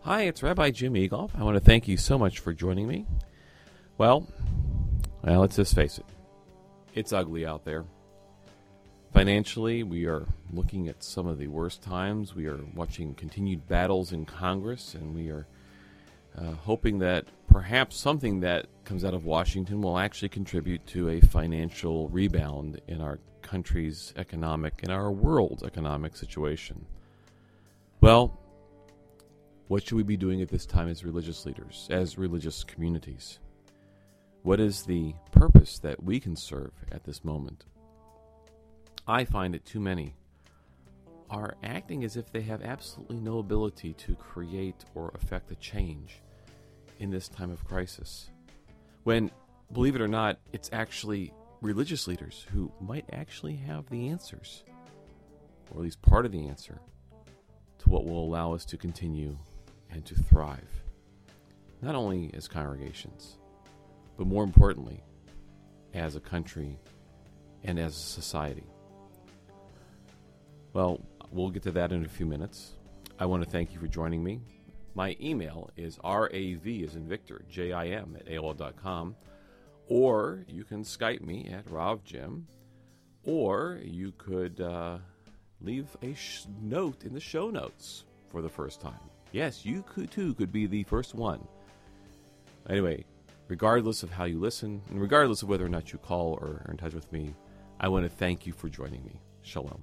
Hi, it's Rabbi Jim Eagleff. I want to thank you so much for joining me. Well, let's just face it. It's ugly out there. Financially, we are looking at some of the worst times. We are watching continued battles in Congress, and we are hoping that perhaps something that comes out of Washington will actually contribute to a financial rebound in our country's economic and our world's economic situation. Well, what should we be doing at this time as religious leaders, as religious communities? What is the purpose that we can serve at this moment? I find that too many are acting as if they have absolutely no ability to create or affect a change in this time of crisis. When, believe it or not, it's actually religious leaders who might actually have the answers, or at least part of the answer, to what will allow us to continue and to thrive, not only as congregations, but more importantly, as a country and as a society. Well, we'll get to that in a few minutes. I want to thank you for joining me. My email is RAV as in Victor, JIM at AOL.com, or you can Skype me at RavJim, or you could leave a note in the show notes for the first time. Yes, you could be the first one. Anyway, regardless of how you listen, and regardless of whether or not you call or are in touch with me, I want to thank you for joining me. Shalom.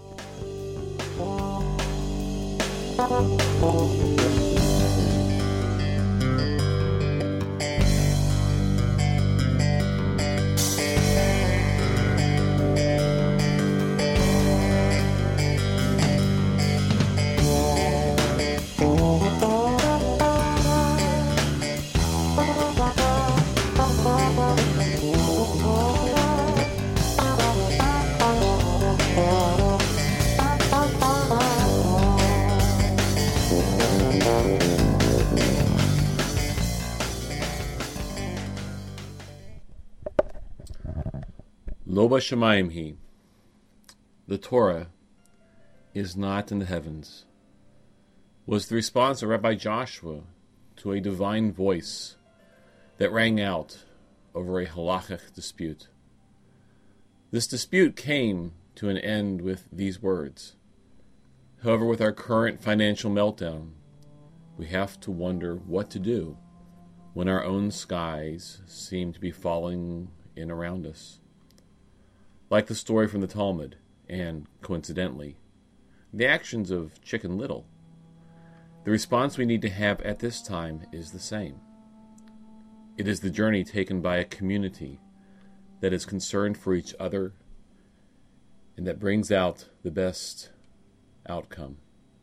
Lo b'shamayim hi. The Torah is not in the heavens, was the response of Rabbi Joshua to a divine voice that rang out over a halachic dispute. This dispute came to an end with these words. However, with our current financial meltdown, we have to wonder what to do when our own skies seem to be falling in around us. Like the story from the Talmud, and, coincidentally, the actions of Chicken Little, the response we need to have at this time is the same. It is the journey taken by a community that is concerned for each other and that brings out the best outcome.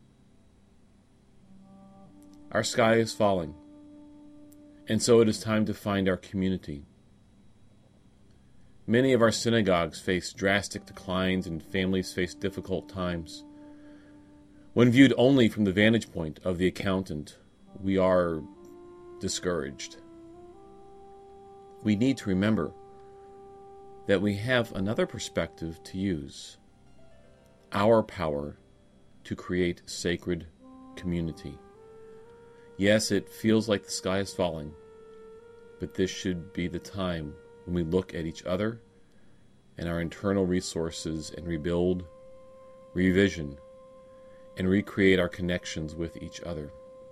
Our sky is falling, and so it is time to find our community. Many of our synagogues face drastic declines and families face difficult times. When viewed only from the vantage point of the accountant, we are discouraged. We need to remember that we have another perspective to use, our power to create sacred community. Yes, it feels like the sky is falling, but this should be the time when we look at each other and our internal resources and rebuild, revision, and recreate our connections with each other.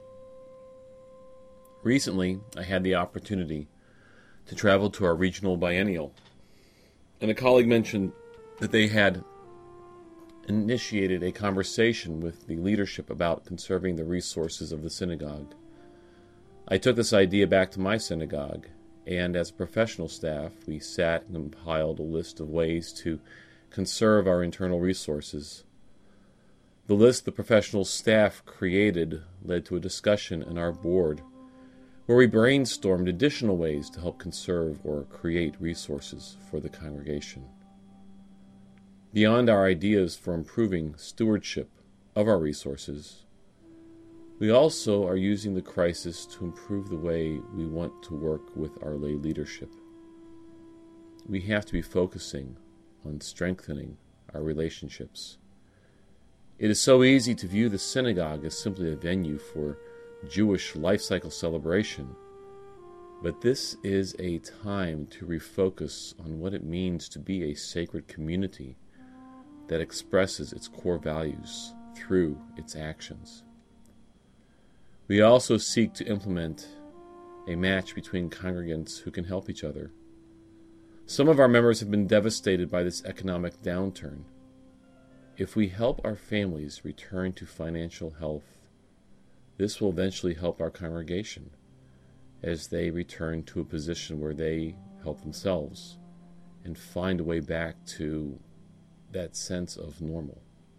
Recently, I had the opportunity to travel to our regional biennial, and a colleague mentioned that they had initiated a conversation with the leadership about conserving the resources of the synagogue. I took this idea back to my synagogue, and as a professional staff, we sat and compiled a list of ways to conserve our internal resources. The list the professional staff created led to a discussion in our board, where we brainstormed additional ways to help conserve or create resources for the congregation. Beyond our ideas for improving stewardship of our resources, we also are using the crisis to improve the way we want to work with our lay leadership. We have to be focusing on strengthening our relationships. It is so easy to view the synagogue as simply a venue for Jewish life cycle celebration, but this is a time to refocus on what it means to be a sacred community that expresses its core values through its actions. We also seek to implement a match between congregants who can help each other. Some of our members have been devastated by this economic downturn. If we help our families return to financial health, this will eventually help our congregation as they return to a position where they help themselves and find a way back to that sense of normal.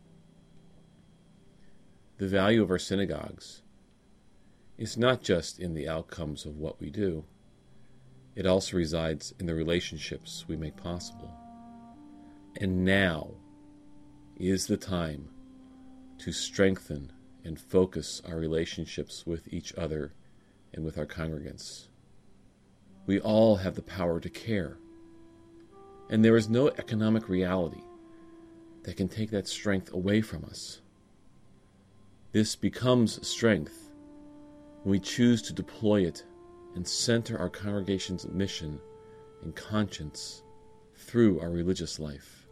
The value of our synagogues is not just in the outcomes of what we do. It also resides in the relationships we make possible. And now is the time to strengthen and focus our relationships with each other and with our congregants. We all have the power to care, and there is no economic reality that can take that strength away from us. This becomes strength when we choose to deploy it and center our congregation's mission and conscience through our religious life.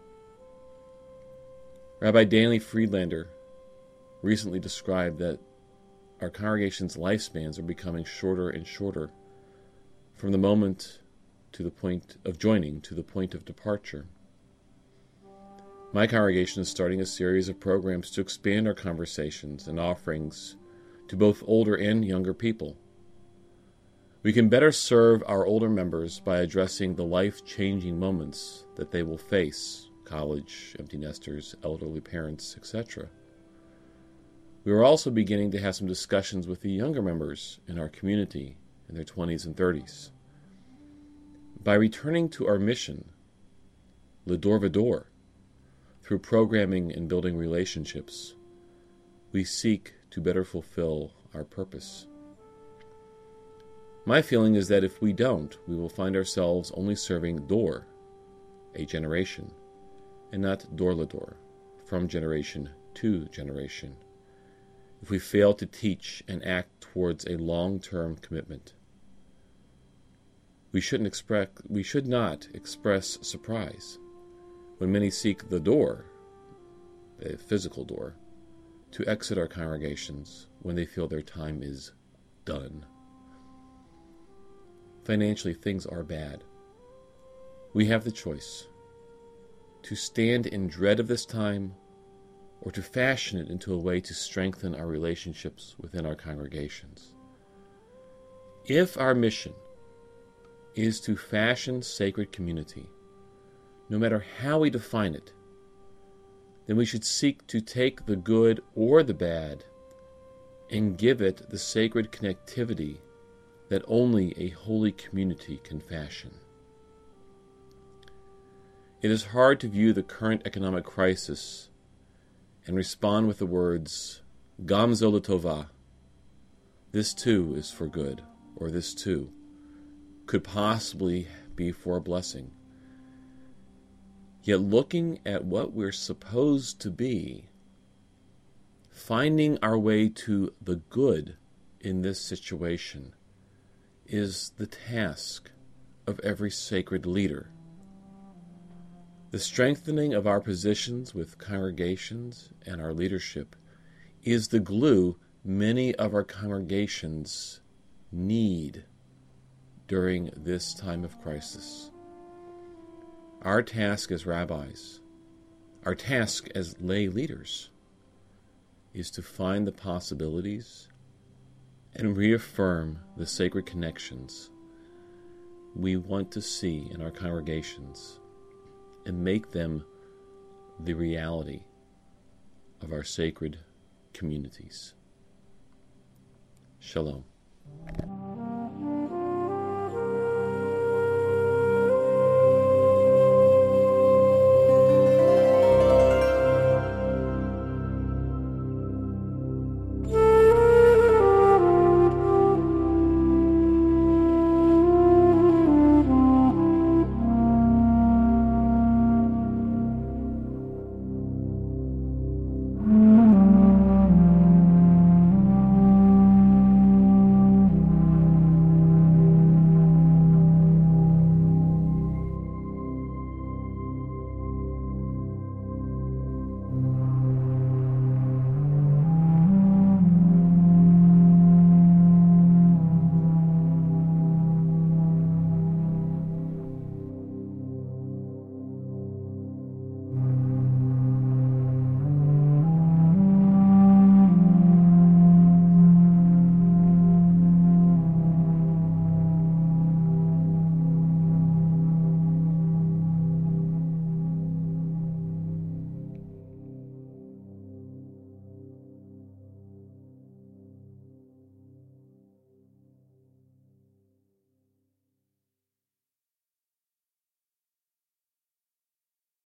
Rabbi Danny Friedlander recently described that our congregation's lifespans are becoming shorter and shorter from the moment to the point of joining to the point of departure. My congregation is starting a series of programs to expand our conversations and offerings to both older and younger people. We can better serve our older members by addressing the life-changing moments that they will face: college, empty nesters, elderly parents, etc. We are also beginning to have some discussions with the younger members in our community in their 20s and 30s. By returning to our mission, Le Dor Vador, through programming and building relationships, we seek to better fulfill our purpose. My feeling is that if we don't, we will find ourselves only serving Dor, a generation, and not Dor Lador, from generation to generation, if we fail to teach and act towards a long-term commitment. We should not express surprise when many seek the door, the physical door, to exit our congregations when they feel their time is done. Financially, things are bad. We have the choice to stand in dread of this time or to fashion it into a way to strengthen our relationships within our congregations. If our mission is to fashion sacred community, no matter how we define it, then we should seek to take the good or the bad and give it the sacred connectivity that only a holy community can fashion. It is hard to view the current economic crisis and respond with the words, Gam zo l'tova, this too is for good, or this too could possibly be for a blessing. Yet looking at what we're supposed to be, finding our way to the good in this situation is the task of every sacred leader. The strengthening of our positions with congregations and our leadership is the glue many of our congregations need during this time of crisis. Our task as rabbis, our task as lay leaders, is to find the possibilities and reaffirm the sacred connections we want to see in our congregations and make them the reality of our sacred communities. Shalom.